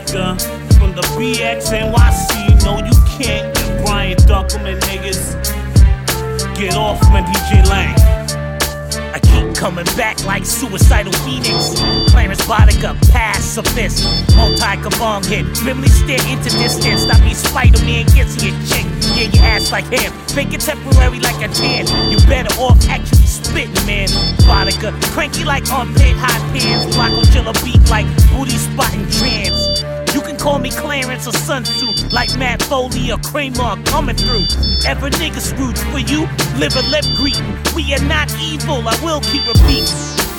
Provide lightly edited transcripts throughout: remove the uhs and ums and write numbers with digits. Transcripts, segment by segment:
Bodega from the BXNYC. You know you can't get Brian Dunkleman niggas. Get off my DJ Lang. I keep coming back like suicidal phoenix. Clarence Bodega, pacifist. Multi-kabong hit. Grimly stare into distance. Stop me Spider-Man gets you a chick. Yeah, your ass like him. Fake it temporary like a tan. You better off actually spitting, man. Bodega, cranky like armpit, hot pants. Flocko chill a beat like booty spotting trans. You can call me Clarence or Sun Tzu, like Matt Foley or Kramer coming through. Ever nigga screwed for you? Live a lip greeting. We are not evil, I will keep repeating.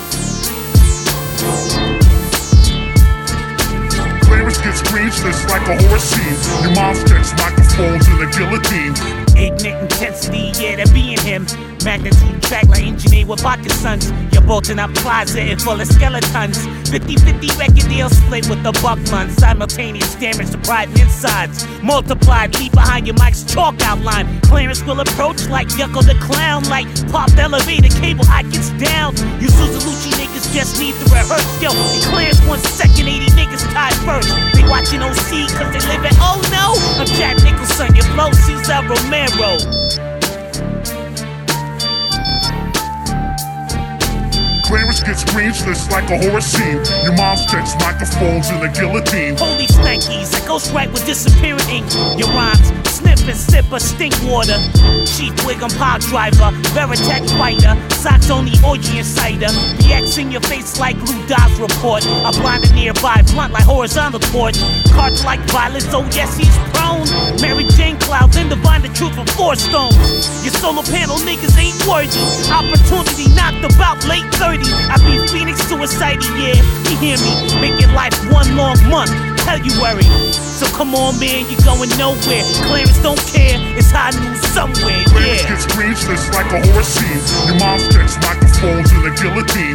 Clarence gets speechless like a horror scene. Your mom's text microphones in the guillotine. Ignorant intensity, yeah, that being him. Magnitude track like engineer with pocket sons. You're bolting up closet and full of skeletons. 50-50 record deal split with the Buckman. Simultaneous damage to pride and insides. Multiplied, leave behind your mic's chalk outline. Clarence will approach like Yucko the Clown. Like pop elevator cable, I gets down. You Suzalucci niggas just need to rehearse. Yo, and Clarence 1 second, 80 niggas tied first. They watching OC cause they live at, oh no. I'm Jack Nicholson, your flow Cesar Romero. Clarence gets speechless like a horror scene. Your mom's text microphones in the guillotine. Holy stankies, I ghost right with disappearing ink. Your rhymes, sniff and sip of stink water. Chief Wiggum pile driver, Veritech fighter. Socks only orgy insider. BX in your face like Lou Dodds report. A blinded nearby, blunt like horizontal torch. Cards like violence, oh yes he's prone. Mary Jane Cloud, then divine the truth from 4 stones. Your solar panel niggas ain't worthy. Opportunity knocked about late 30. I be Phoenix suicidal, yeah, you hear me? Making life one long month, February. So come on man, you going nowhere. Clarence don't care, it's high news somewhere, yeah. Clarence gets speechless like a horror scene. Your mom's text microphones in the guillotine.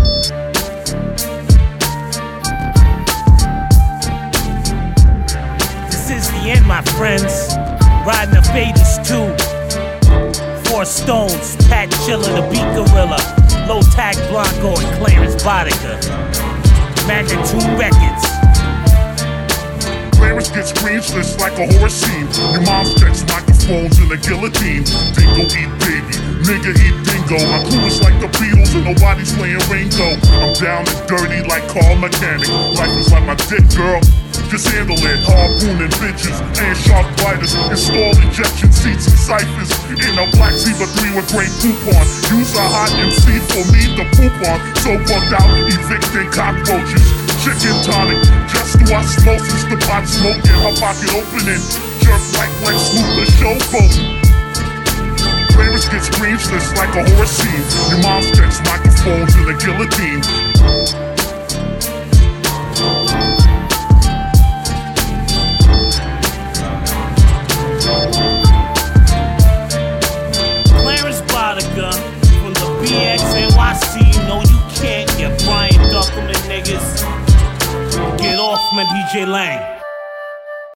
This is the end, my friends. Riding the faders too. 4 stones, Pat Chiller, the beat gorilla. Low Tag Blanco and Clarence Bodega. Magnitude Records. Clarence gets speechless like a horror scene. Your mom's text microphones in the guillotine. Dingo eat baby, nigga eat dingo. My crew is like the Beatles and nobody's playing Ringo. I'm down and dirty like Carl Mechanic. Life is like my dick, girl. Just handle it, harpooning bitches and shark biters. Install injection seats and ciphers in a black Zebra 3 with great coupon. Use a hot MC for me to poop on. So bugged out, evicting cockroaches. Chicken tonic, just through osmosis. The pot smoking, her pocket opening. Jerk like Lex Luthor showboating. Clarence gets speechless like a horror scene. Your mom's text microphones in the guillotine. From the BXNYC, you know you can't get Brian Dunkleman niggas. Get off my DJ Lang.